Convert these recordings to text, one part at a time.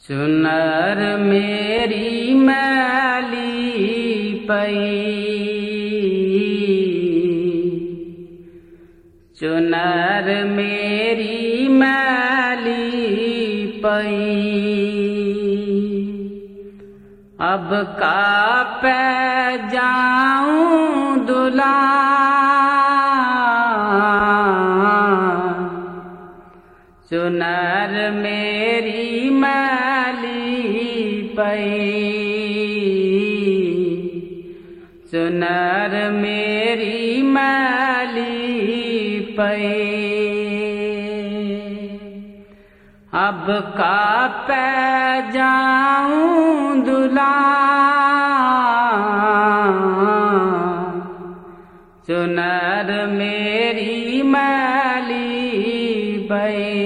चुनर मेरी मैली पई, चुनर मेरी मैली पई। अब का पै जाऊं दुला, चुनर मेरी मैली पई, चुनर मेरी मैली पई। अब का पै जाऊं दुला, चुनर मेरी मैली पई।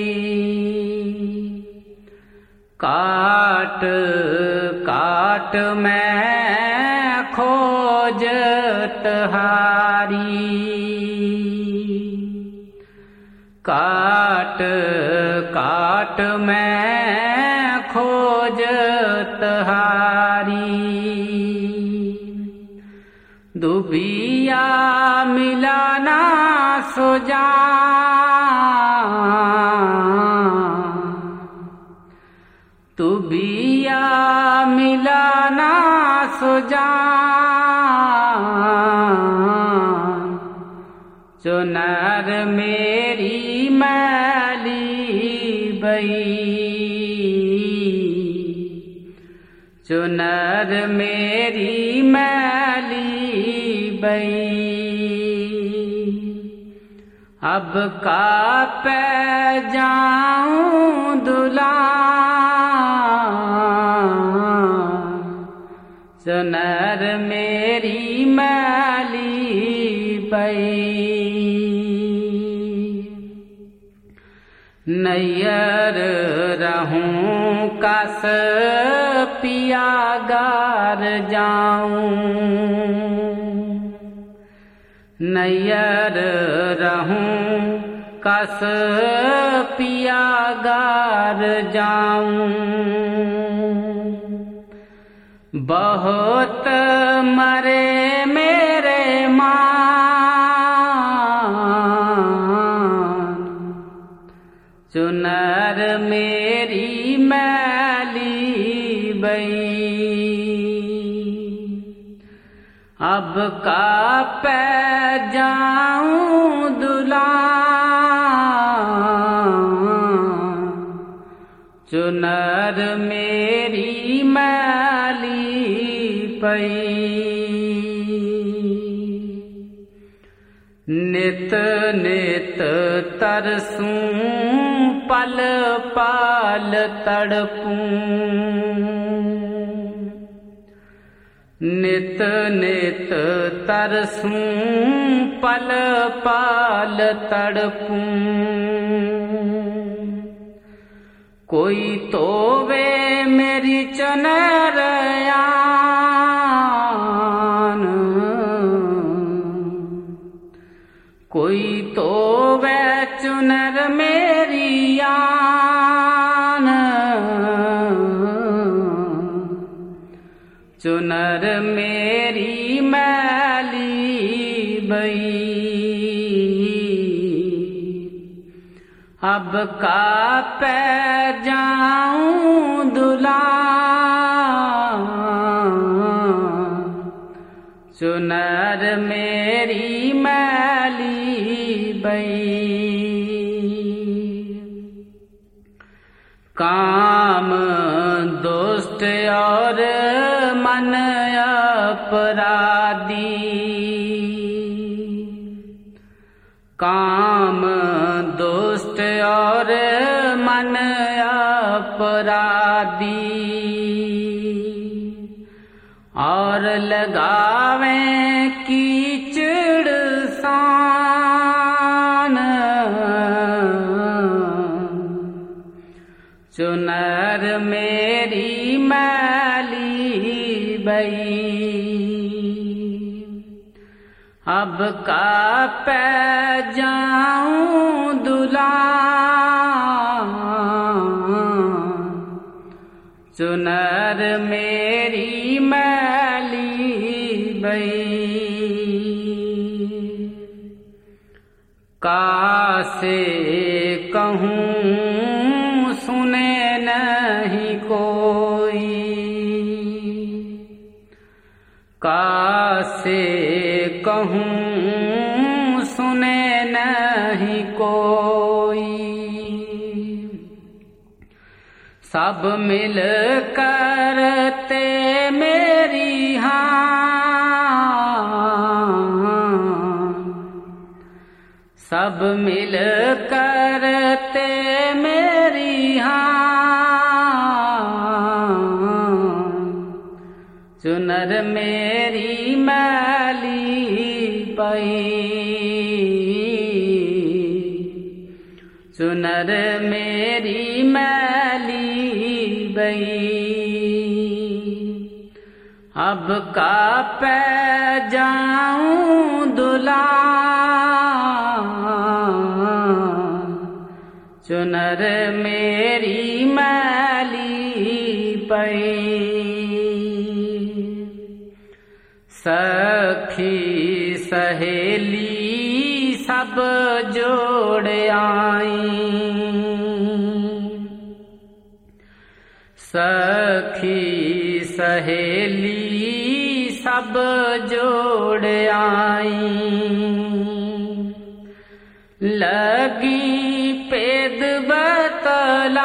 काट काट मैं खोजत हारी, काट काट मैं खोजत हारी। दुबिया मिलाना सोजा, दुबिया मिलाना सोजा। चुनर मेरी मैली बई, चुनर मेरी मैली बई। अब का पै जाऊं दुला, चुनर मेरी मैली पई। नैयर रहूं कस पियागार जाऊं, नैयर रहूं कस पियागार जाऊं। बहुत मरे मेरे मान, चुनर मेरी मैली बई। अब का पै जाऊं दुला, चुनर मेरी मैली पई। नित नित तरसूं पल पाल तड़पूं, नित नित तरसूं पल पाल तड़पूं। कोई तो वे मेरी चुनर आन, कोई तो वे चुनर मेरी आन। चुनर मेरी मैली बई। अब का पै जाऊं दुला, चुनर मेरी मैली बई। काम दुष्ट और मन अपराधी, काम दुष्ट और मन अपराधी। और लगावें कीचड़ सान, चुनर मेरी मैली बई। अब का पै जाऊं दुला, चुनर मेरी मैली बई, कासे कहूँ सुने नहीं कोई, कासे कहूँ सुने नहीं कोई। सब मिल करते मेरी सब मिल करते मेरी चुनर मेरी मैली पई, चुनर मेरी मैली बई। अब का पै जाऊं दुला, चुनर मेरी मैली पई। सखी सहेली सब जोड़ आई, सखी सहेली सब जोड़ आई। लगी पेद बतला,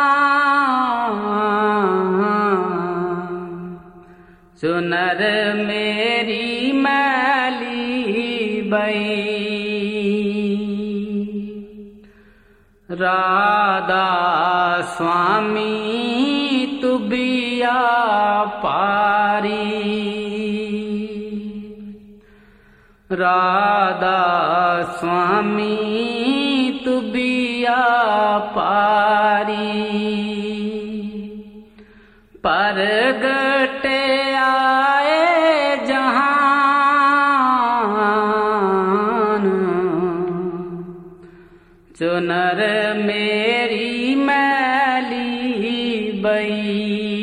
चुनर मेरी मैली बई। राधा स्वामी तुबिया पारी, राधा स्वामी तुबिया पारी। परगटे आए जहान, चुनर मेरी मैली बई।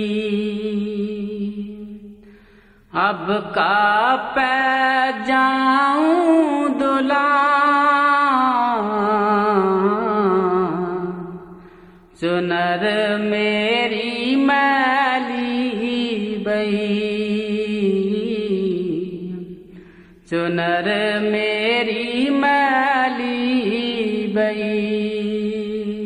अब का पै जाऊं दुला, चुनर मेरी मैली बई, चुनर मेरी मैली बई।